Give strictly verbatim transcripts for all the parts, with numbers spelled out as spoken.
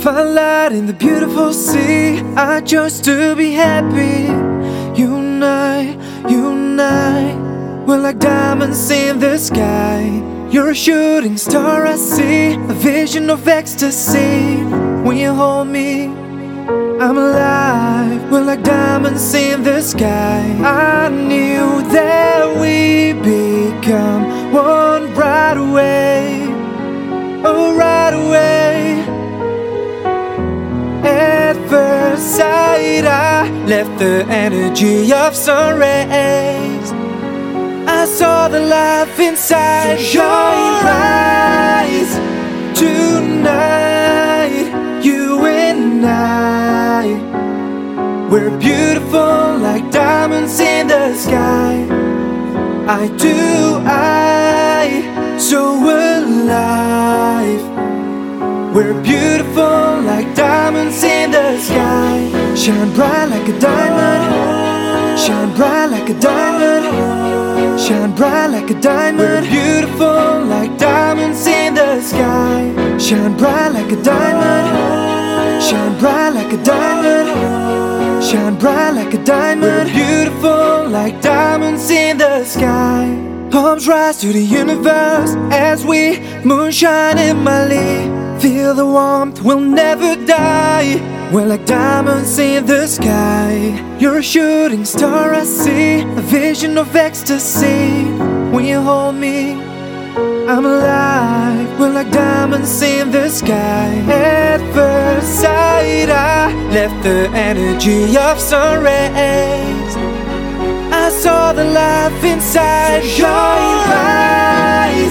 find light in the beautiful sea. I chose to be happy. You and I, you and I, we're like diamonds in the sky. You're a shooting star I see, a vision of ecstasy. When you hold me, I'm alive. We're like diamonds in the sky. I knew that we'd become one right away. Oh, right away. At first sight, I left the energy of sun rays. I saw the life inside your eyes. Tonight, you and I, we're beautiful like diamonds in the sky. I do, I, so alive. We're beautiful like diamonds in the sky. Shine bright like a diamond. Shine bright like a diamond. Shine bright like a diamond. We're beautiful like diamonds in the sky. Shine bright like a diamond. Shine bright like a diamond. Shine bright like a diamond. We're beautiful like diamonds in the sky. Palms rise to the universe as we moonshine in Mali. Feel the warmth, we'll never die. We're like diamonds in the sky. You're a shooting star I see, a vision of ecstasy. When you hold me, I'm alive. We're like diamonds in the sky. At first sight, I left the energy of sun rays. I saw the life inside your eyes.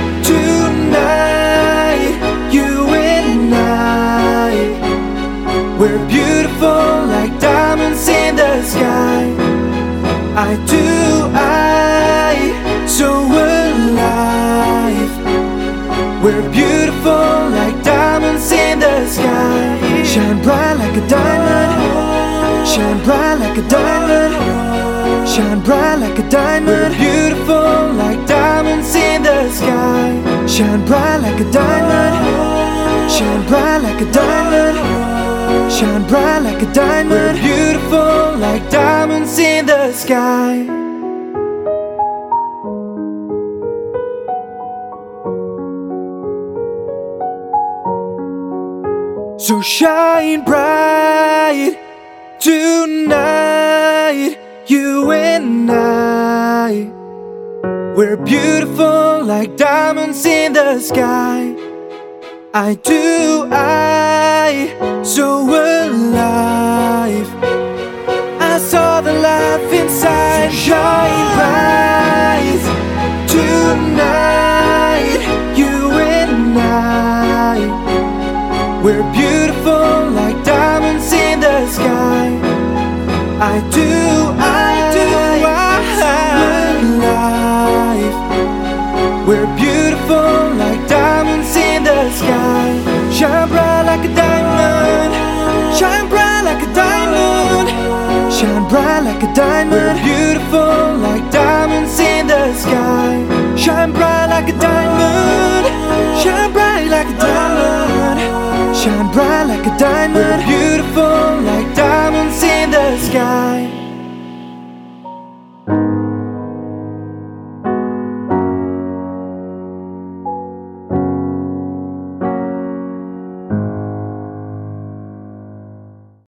Tonight, you and I, we're beautiful like diamonds in the sky. I do, I, so alive. We're beautiful like diamonds in the sky. Shine bright like a diamond. Shine bright like a diamond. Shine bright like a diamond. We're beautiful like diamonds in the sky. Shine bright like a diamond. Shine bright like a diamond. Shine bright like a diamond. We're beautiful like diamonds in the sky. So shine bright tonight, you and I, we're beautiful like diamonds in the sky. I do, I, so alive. I saw the life inside your eyes. Tonight, you and I, we're beautiful like diamonds in the sky. I do, I do, I, alive. We're beautiful like diamonds in the sky. Shine bright like a diamond. Shine bright like a diamond. Shine bright like a diamond. We're beautiful like diamonds in the sky. Shine bright like a diamond. Shine bright like a diamond. Shine bright like a diamond. We're beautiful like diamonds in the sky.